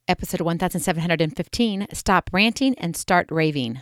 episode 1715, Stop Ranting and Start Raving.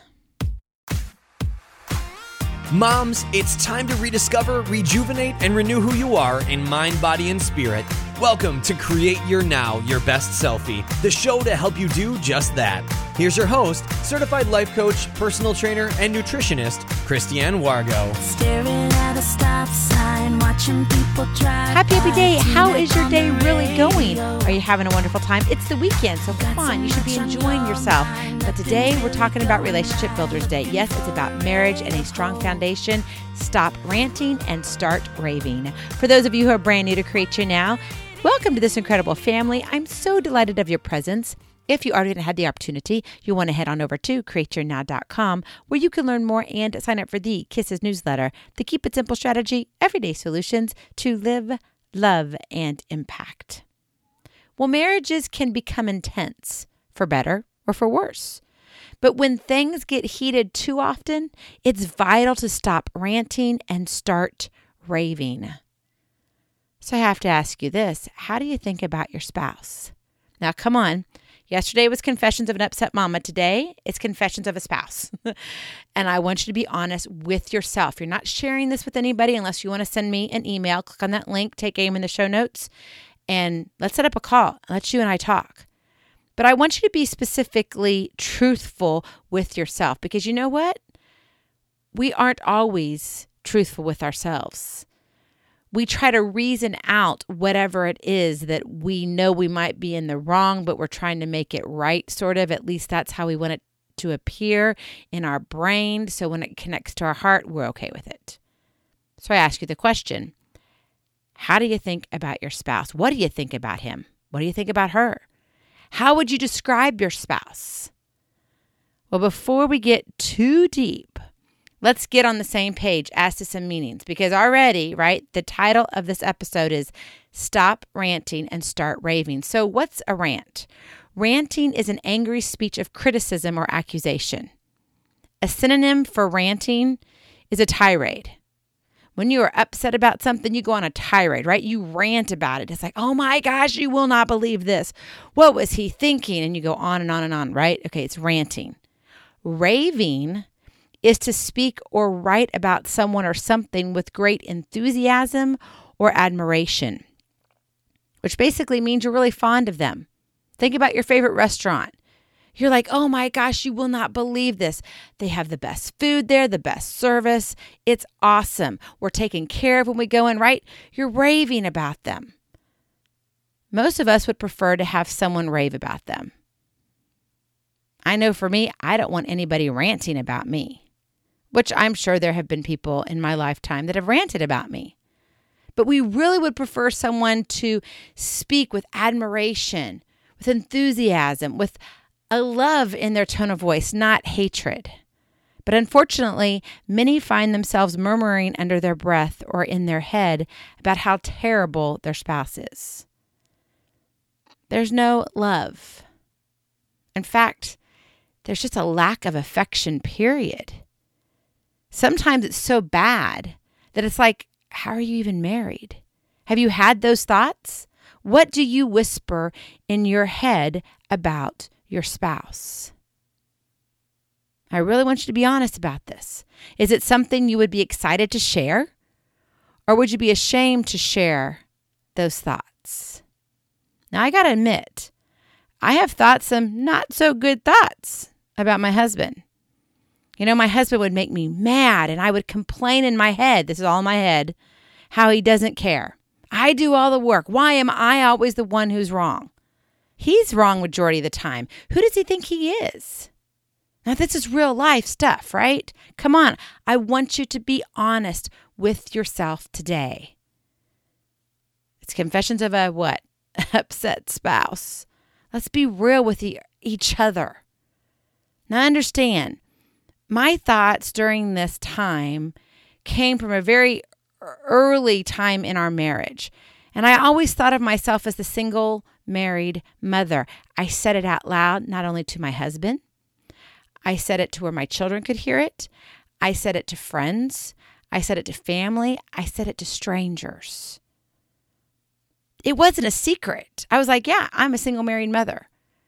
Moms, it's time to rediscover, rejuvenate, and renew who you are in mind, body, and spirit. Welcome to Create Your Now, Your Best Selfie, the show to help you do just that. Here's your host, certified life coach, personal trainer, and nutritionist, Christiane Wargo. Staring at a stop sign, watching people drive. Happy day. How is your day really going? Are you having a wonderful time? It's the weekend, so come on, you should be enjoying yourself. But today we're talking about Relationship Builders Day. Yes, it's about marriage and a strong foundation. Stop ranting and start raving. For those of you who are brand new to Create Your Now, welcome to this incredible family. I'm so delighted of your presence. If you already had the opportunity, you'll want to head on over to createyournow.com where you can learn more and sign up for the Kisses newsletter, the Keep It Simple strategy, everyday solutions to live, love, and impact. Well, marriages can become intense, for better or for worse. But when things get heated too often, it's vital to stop ranting and start raving. So I have to ask you this. How do you think about your spouse? Now, come on. Yesterday was Confessions of an Upset Mama. Today, it's Confessions of a Spouse. And I want you to be honest with yourself. You're not sharing this with anybody unless you want to send me an email. Click on that link, take aim in the show notes, and let's set up a call. Let you and I talk. But I want you to be specifically truthful with yourself because you know what? We aren't always truthful with ourselves. We try to reason out whatever it is that we know we might be in the wrong, but we're trying to make it right, sort of. At least that's how we want it to appear in our brain. So when it connects to our heart, we're okay with it. So I ask you the question, how do you think about your spouse? What do you think about him? What do you think about her? How would you describe your spouse? Well, before we get too deep, let's get on the same page as to some meanings because already, right, the title of this episode is Stop Ranting and Start Raving. So what's a rant? Ranting is an angry speech of criticism or accusation. A synonym for ranting is a tirade. When you are upset about something, you go on a tirade, right? You rant about it. It's like, oh my gosh, you will not believe this. What was he thinking? And you go on and on and on, right? Okay, it's ranting. Raving is to speak or write about someone or something with great enthusiasm or admiration, which basically means you're really fond of them. Think about your favorite restaurant. You're like, oh my gosh, you will not believe this. They have the best food there, the best service. It's awesome. We're taken care of when we go in, right? You're raving about them. Most of us would prefer to have someone rave about them. I know for me, I don't want anybody ranting about me, which I'm sure there have been people in my lifetime that have ranted about me. But we really would prefer someone to speak with admiration, with enthusiasm, with a love in their tone of voice, not hatred. But unfortunately, many find themselves murmuring under their breath or in their head about how terrible their spouse is. There's no love. In fact, there's just a lack of affection, period. Sometimes it's so bad that it's like, how are you even married? Have you had those thoughts? What do you whisper in your head about your spouse? I really want you to be honest about this. Is it something you would be excited to share? Or would you be ashamed to share those thoughts? Now, I got to admit, I have thought some not so good thoughts about my husband. You know, my husband would make me mad and I would complain in my head, this is all in my head, how he doesn't care. I do all the work. Why am I always the one who's wrong? He's wrong majority of the time. Who does he think he is? Now, this is real life stuff, right? Come on. I want you to be honest with yourself today. It's Confessions of a what? Upset spouse. Let's be real with each other. Now, understand, my thoughts during this time came from a very early time in our marriage. And I always thought of myself as the single married mother. I said it out loud, not only to my husband. I said it to where my children could hear it. I said it to friends. I said it to family. I said it to strangers. It wasn't a secret. I was like, yeah, I'm a single married mother.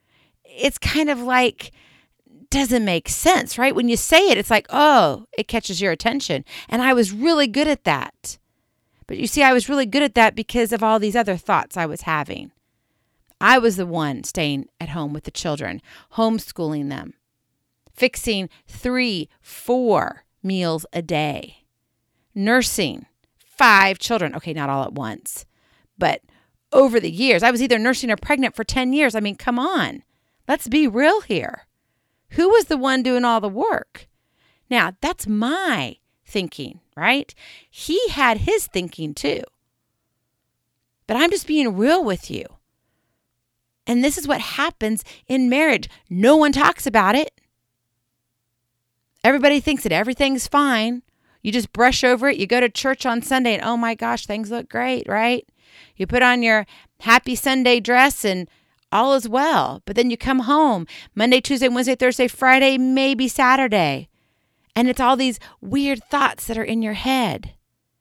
it's kind of like, doesn't make sense, right? When you say it, it's like, oh, it catches your attention. And I was really good at that. But you see, I was really good at that because of all these other thoughts I was having. I was the one staying at home with the children, homeschooling them, fixing 3, 4 meals a day, nursing 5 children. Okay, not all at once, but over the years, I was either nursing or pregnant for 10 years. I mean, come on, let's be real here. Who was the one doing all the work? Now, that's my thinking, right? He had his thinking too. But I'm just being real with you. And this is what happens in marriage. No one talks about it. Everybody thinks that everything's fine. You just brush over it. You go to church on Sunday and, oh my gosh, things look great, right? You put on your happy Sunday dress and all is well. But then you come home Monday, Tuesday, Wednesday, Thursday, Friday, maybe Saturday. And it's all these weird thoughts that are in your head.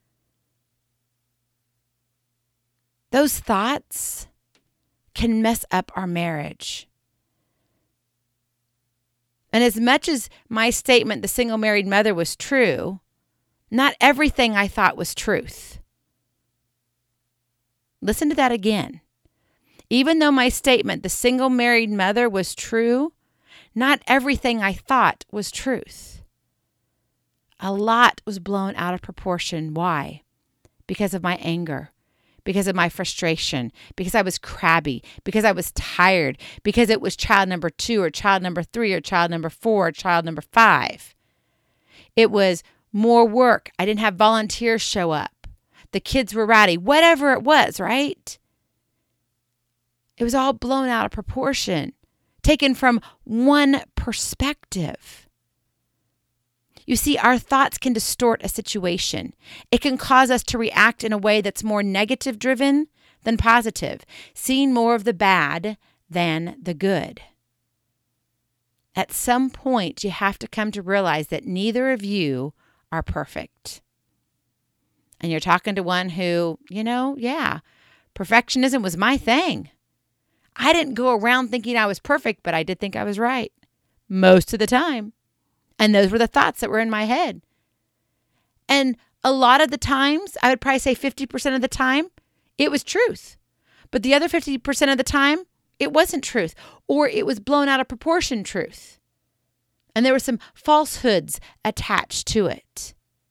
Those thoughts can mess up our marriage. And as much as my statement, the single married mother, was true, not everything I thought was truth. Listen to that again. Even though my statement, the single married mother, was true, not everything I thought was truth. A lot was blown out of proportion. Why? Because of my anger, because of my frustration, because I was crabby, because I was tired, because it was child number 2 or child number 3 or child number 4 or child number 5. It was more work. I didn't have volunteers show up. The kids were rowdy, whatever it was, right? It was all blown out of proportion, taken from one perspective. You see, our thoughts can distort a situation. It can cause us to react in a way that's more negative driven than positive, seeing more of the bad than the good. At some point, you have to come to realize that neither of you are perfect. And you're talking to one who, perfectionism was my thing. I didn't go around thinking I was perfect, but I did think I was right most of the time. And those were the thoughts that were in my head. And a lot of the times, I would probably say 50% of the time, it was truth. But the other 50% of the time, it wasn't truth, or it was blown out of proportion truth. And there were some falsehoods attached to it.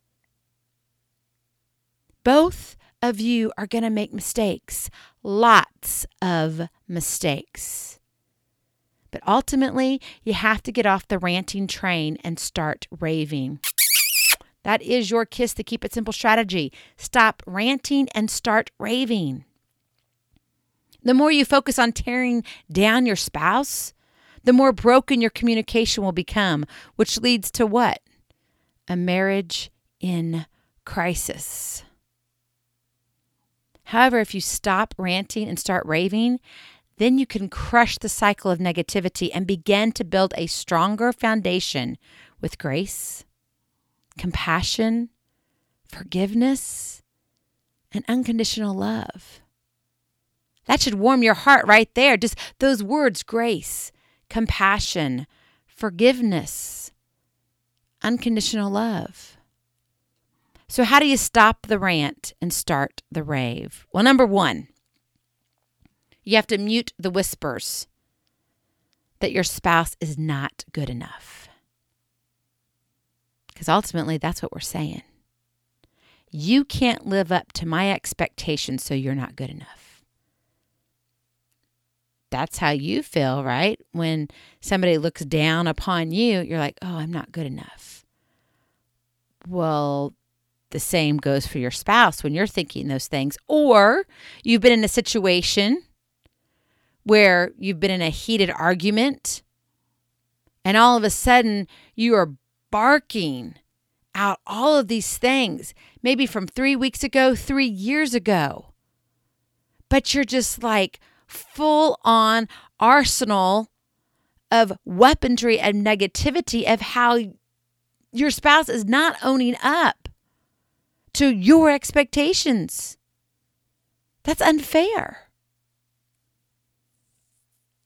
Both of you are going to make mistakes, lots of mistakes. But ultimately, you have to get off the ranting train and start raving. That is your kiss to keep it simple strategy. Stop ranting and start raving. The more you focus on tearing down your spouse, the more broken your communication will become, which leads to what? A marriage in crisis. However, if you stop ranting and start raving, then you can crush the cycle of negativity and begin to build a stronger foundation with grace, compassion, forgiveness, and unconditional love. That should warm your heart right there. Just those words, grace, compassion, forgiveness, unconditional love. So how do you stop the rant and start the rave? Well, number 1, you have to mute the whispers that your spouse is not good enough. Because ultimately, that's what we're saying. You can't live up to my expectations, so you're not good enough. That's how you feel, right? When somebody looks down upon you, you're like, oh, I'm not good enough. Well, the same goes for your spouse when you're thinking those things. Or you've been in a situation where you've been in a heated argument and all of a sudden you are barking out all of these things, maybe from 3 weeks ago, 3 years ago. But you're just like full on arsenal of weaponry and negativity of how your spouse is not owning up to your expectations. That's unfair.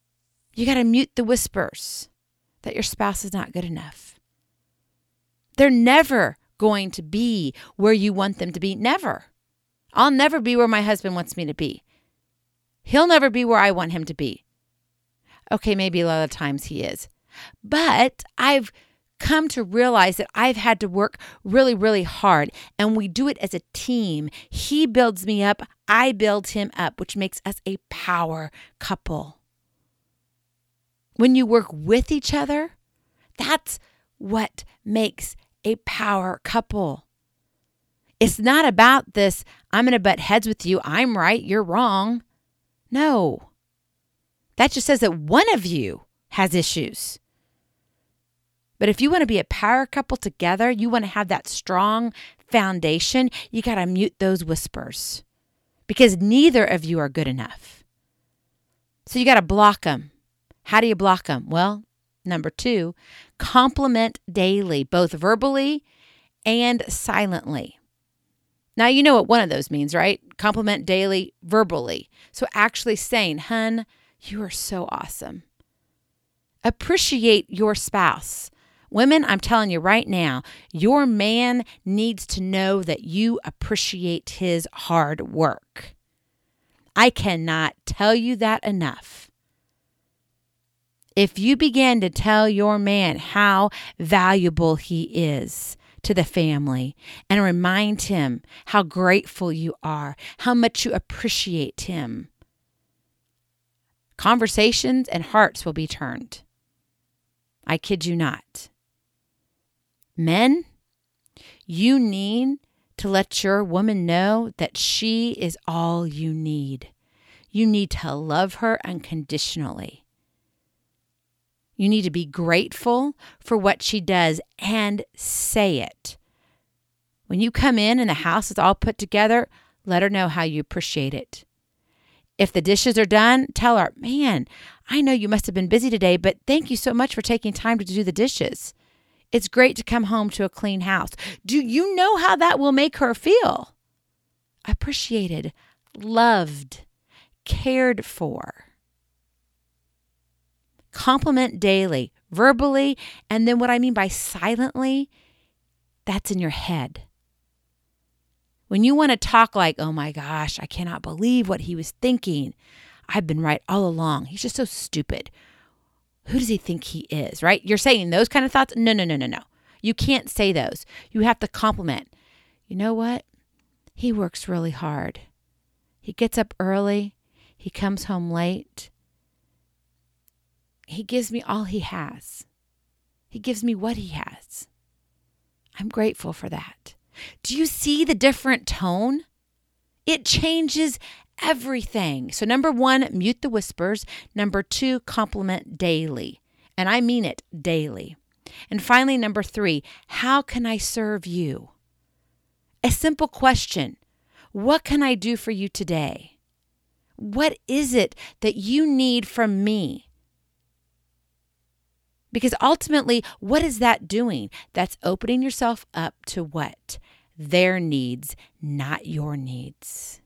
You got to mute the whispers that your spouse is not good enough. They're never going to be where you want them to be. Never. I'll never be where my husband wants me to be. He'll never be where I want him to be. Okay, maybe a lot of times he is. But I've come to realize that I've had to work really, really hard, and we do it as a team. He builds me up, I build him up, which makes us a power couple. When you work with each other, that's what makes a power couple. It's not about this, I'm going to butt heads with you, I'm right, you're wrong. No. That just says that one of you has issues. But if you want to be a power couple together, you want to have that strong foundation, you got to mute those whispers because neither of you are good enough. So you got to block them. How do you block them? Well, number 2, compliment daily, both verbally and silently. Now, you know what one of those means, right? Compliment daily, verbally. So actually saying, hun, you are so awesome. Appreciate your spouse. Women, I'm telling you right now, your man needs to know that you appreciate his hard work. I cannot tell you that enough. If you begin to tell your man how valuable he is to the family and remind him how grateful you are, how much you appreciate him, conversations and hearts will be turned. I kid you not. Men, you need to let your woman know that she is all you need. You need to love her unconditionally. You need to be grateful for what she does and say it. When you come in and the house is all put together, let her know how you appreciate it. If the dishes are done, tell her, man, I know you must have been busy today, but thank you so much for taking time to do the dishes. It's great to come home to a clean house. Do you know how that will make her feel? Appreciated, loved, cared for. Compliment daily, verbally, and then what I mean by silently, that's in your head. When you want to talk like, oh my gosh, I cannot believe what he was thinking. I've been right all along. He's just so stupid. Who does he think he is, right? You're saying those kind of thoughts? No. You can't say those. You have to compliment. You know what? He works really hard. He gets up early. He comes home late. He gives me all he has. He gives me what he has. I'm grateful for that. Do you see the different tone? It changes everything. So 1, mute the whispers. 2, compliment daily. And I mean it daily. And finally, 3, how can I serve you? A simple question. What can I do for you today? What is it that you need from me? Because ultimately, what is that doing? That's opening yourself up to what? Their needs, not your needs.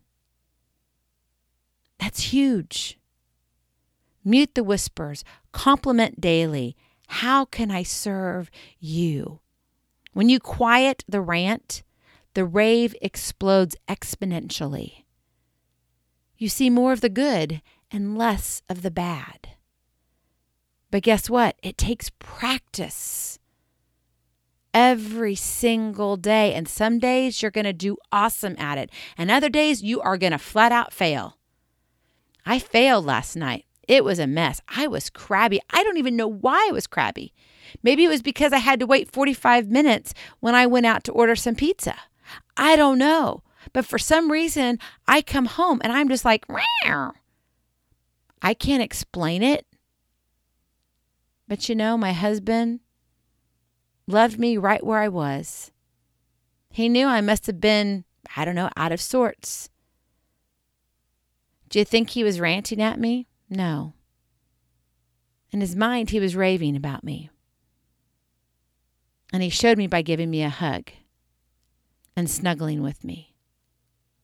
That's huge. Mute the whispers. Compliment daily. How can I serve you? When you quiet the rant, the rave explodes exponentially. You see more of the good and less of the bad. But guess what? It takes practice every single day. And some days you're going to do awesome at it. And other days you are going to flat out fail. I failed last night. It was a mess. I was crabby. I don't even know why I was crabby. Maybe it was because I had to wait 45 minutes when I went out to order some pizza. I don't know. But for some reason, I come home and I'm just like, meow. I can't explain it. But you know, my husband loved me right where I was. He knew I must have been, out of sorts. Do you think he was ranting at me? No. In his mind, he was raving about me. And he showed me by giving me a hug and snuggling with me.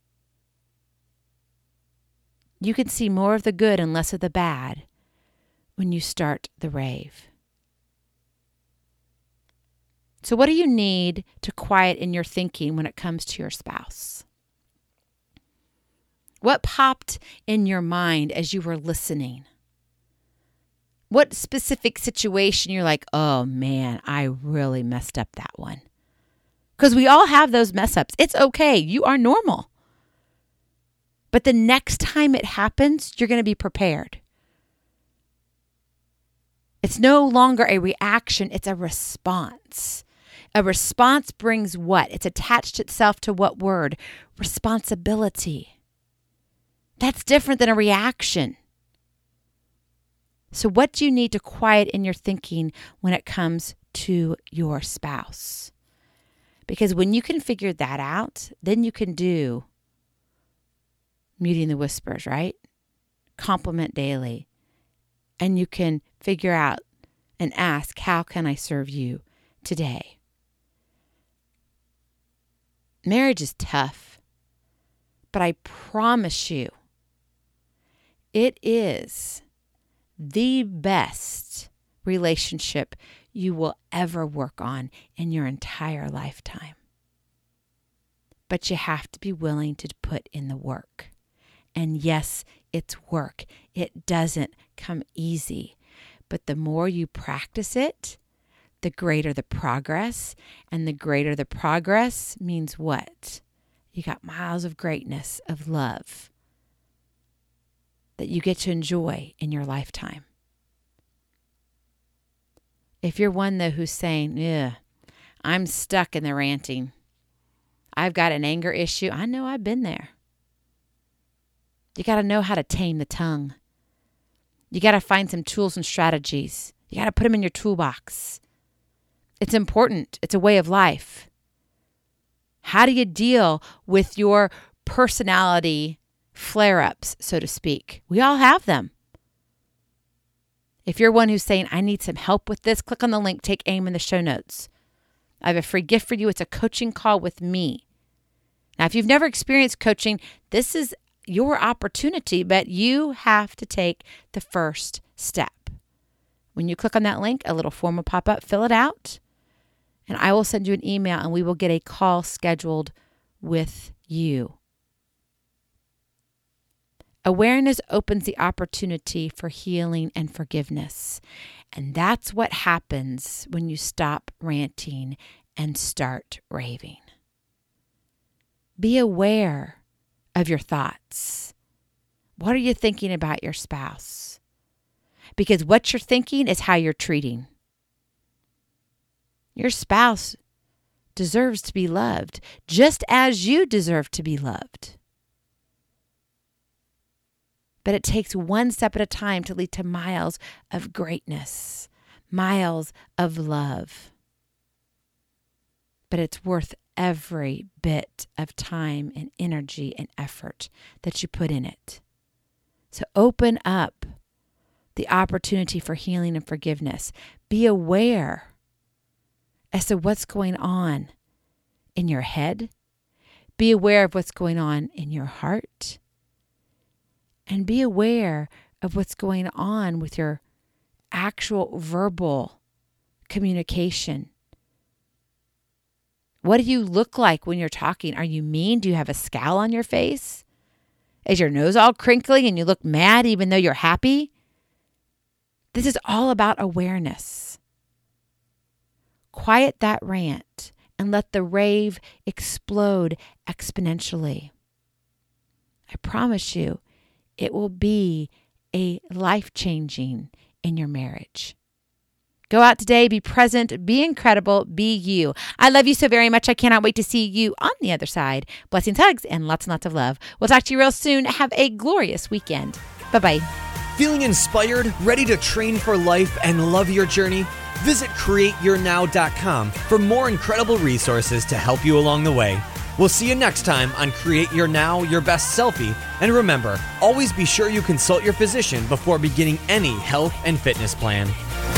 You can see more of the good and less of the bad when you start the rave. So what do you need to quiet in your thinking when it comes to your spouse? What popped in your mind as you were listening? What specific situation you're like, oh man, I really messed up that one? Because we all have those mess ups. It's okay. You are normal. But the next time it happens, you're going to be prepared. It's no longer a reaction. It's a response. A response brings what? It's attached itself to what word? Responsibility. That's different than a reaction. So what do you need to quiet in your thinking when it comes to your spouse? Because when you can figure that out, then you can do muting the whispers, right? Compliment daily. And you can figure out and ask, how can I serve you today? Marriage is tough, but I promise you, it is the best relationship you will ever work on in your entire lifetime. But you have to be willing to put in the work. And yes, it's work. It doesn't come easy. But the more you practice it, the greater the progress. And the greater the progress means what? You got miles of greatness, of love that you get to enjoy in your lifetime. If you're one, though, who's saying, yeah, I'm stuck in the ranting. I've got an anger issue. I know, I've been there. You got to know how to tame the tongue. You got to find some tools and strategies. You got to put them in your toolbox. It's important. It's a way of life. How do you deal with your personality flare-ups, so to speak? We all have them. If you're one who's saying, I need some help with this, click on the link, take aim in the show notes. I have a free gift for you. It's a coaching call with me. Now, if you've never experienced coaching, this is your opportunity, but you have to take the first step. When you click on that link, a little form will pop up, fill it out, and I will send you an email and we will get a call scheduled with you. Awareness opens the opportunity for healing and forgiveness. And that's what happens when you stop ranting and start raving. Be aware of your thoughts. What are you thinking about your spouse? Because what you're thinking is how you're treating. Your spouse deserves to be loved, just as you deserve to be loved. But it takes one step at a time to lead to miles of greatness, miles of love. But it's worth every bit of time and energy and effort that you put in it. So open up the opportunity for healing and forgiveness. Be aware as to what's going on in your head. Be aware of what's going on in your heart. And be aware of what's going on with your actual verbal communication. What do you look like when you're talking? Are you mean? Do you have a scowl on your face? Is your nose all crinkly and you look mad even though you're happy? This is all about awareness. Quiet that rant and let the rave explode exponentially. I promise you, it will be a life-changing in your marriage. Go out today, be present, be incredible, be you. I love you so very much. I cannot wait to see you on the other side. Blessings, hugs, and lots of love. We'll talk to you real soon. Have a glorious weekend. Bye-bye. Feeling inspired, ready to train for life and love your journey? Visit CreateYourNow.com for more incredible resources to help you along the way. We'll see you next time on Create Your Now, Your Best Selfie. And remember, always be sure you consult your physician before beginning any health and fitness plan.